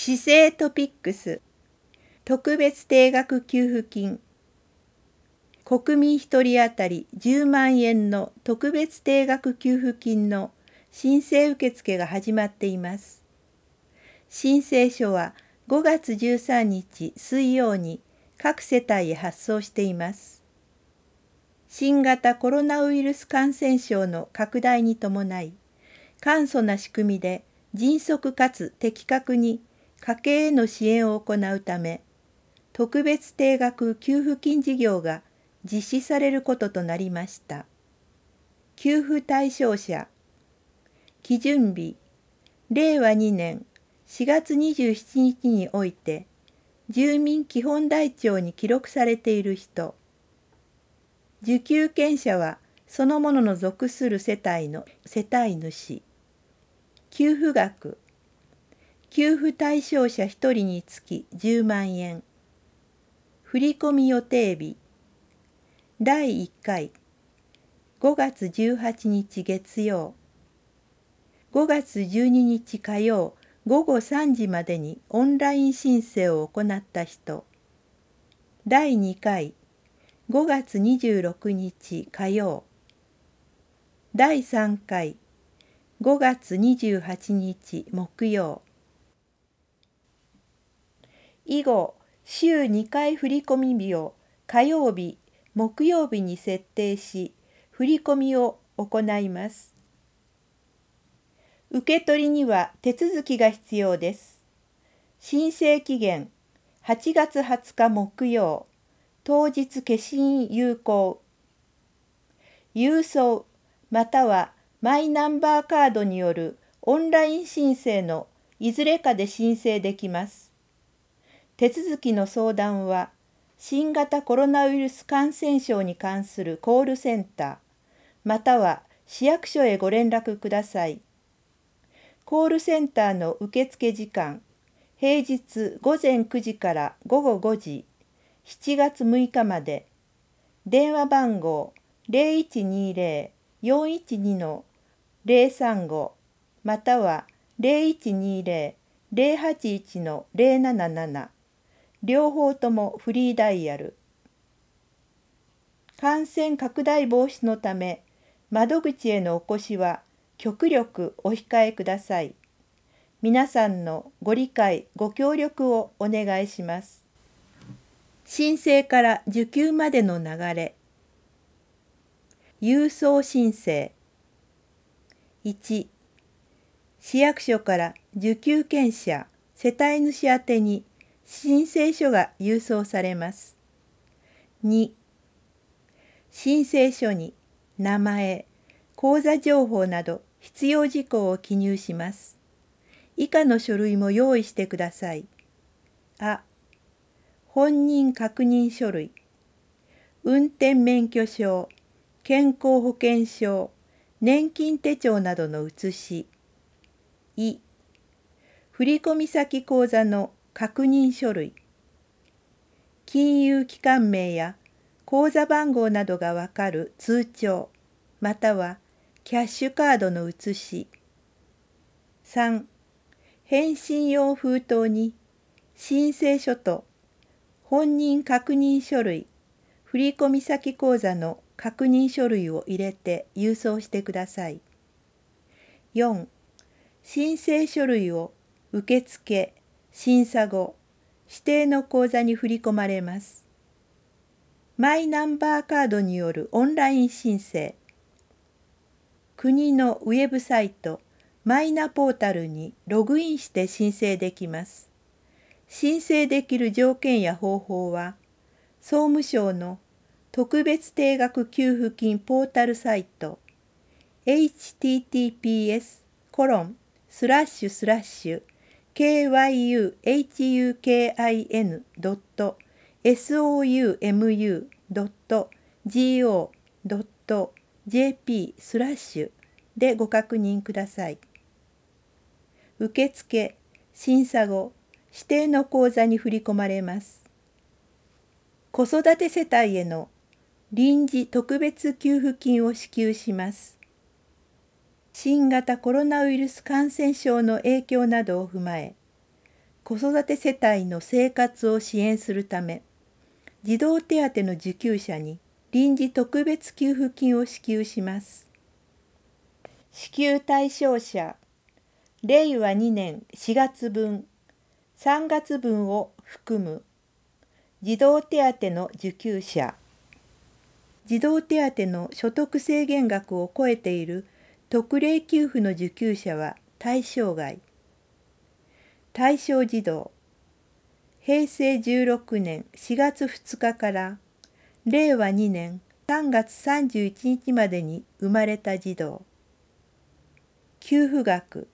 市政トピックス特別定額給付金国民1人当たり10万円の特別定額給付金の申請受付が始まっています。申請書は5月13日水曜に各世帯へ発送しています。新型コロナウイルス感染症の拡大に伴い、簡素な仕組みで迅速かつ的確に家計への支援を行うため、特別定額給付金事業が実施されることとなりました。給付対象者、基準日、令和2年4月27日において、住民基本台帳に記録されている人、受給権者はそのものの属する世帯の世帯主、給付額、給付対象者1人につき10万円、振込予定日、第1回、5月18日月曜、5月12日火曜午後3時までにオンライン申請を行った人、第2回、5月26日火曜、第3回、5月28日木曜。以後、週2回振込日を火曜日、木曜日に設定し、振込を行います。受け取りには手続きが必要です。申請期限8月20日木曜、当日消印有効。郵送またはマイナンバーカードによるオンライン申請のいずれかで申請できます。手続きの相談は、新型コロナウイルス感染症に関するコールセンター、または市役所へご連絡ください。コールセンターの受付時間、平日午前9時から午後5時、7月6日まで。電話番号0120-412-035または0120-081-077両方ともフリーダイヤル。感染拡大防止のため、窓口へのお越しは極力お控えください。皆さんのご理解、ご協力をお願いします。申請から受給までの流れ。郵送申請。1、市役所から受給権者、世帯主宛てに申請書が郵送されます。2、申請書に名前、口座情報など必要事項を記入します。以下の書類も用意してください。あ、本人確認書類、運転免許証、健康保険証、年金手帳などの写し。い、振込先口座の確認書類、金融機関名や口座番号などがわかる通帳、またはキャッシュカードの写し。3、返信用封筒に申請書と本人確認書類、振込先口座の確認書類を入れて郵送してください。4、申請書類を受付、審査後、指定の口座に振り込まれます。マイナンバーカードによるオンライン申請。国のウェブサイト、マイナポータルにログインして申請できます。申請できる条件や方法は、総務省の特別定額給付金ポータルサイト https://kyuhukin.somu.go.jp/ でご確認ください。受付・審査後、指定の口座に振り込まれます。子育て世帯への臨時特別給付金を支給します。新型コロナウイルス感染症の影響などを踏まえ、 子育て世帯の生活を支援するため、児童手当の受給者に臨時特別給付金を支給します。支給対象者、令和2年4月分、3月分を含む児童手当の受給者、児童手当の所得制限額を超えている特例給付の受給者は対象外。対象児童、平成16年4月2日から令和2年3月31日までに生まれた児童。給付額、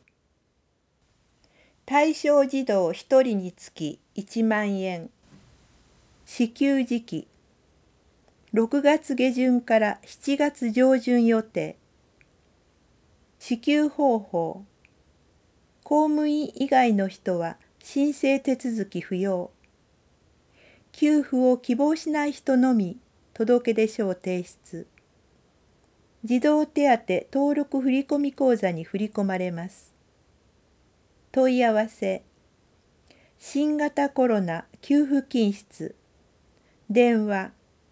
対象児童1人につき1万円。支給時期、6月下旬から7月上旬予定。支給方法、公務員以外の人は申請手続き不要。給付を希望しない人のみ届出書を提出。児童手当登録振込口座に振り込まれます。問い合わせ、新型コロナ給付金室、電話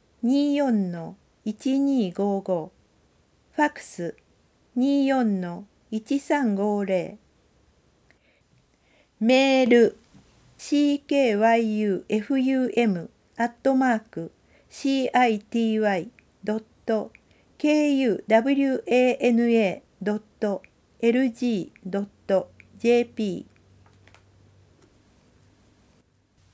24-1255、ファクス24-1350、メール cyfum@city.kuwana.lg.jp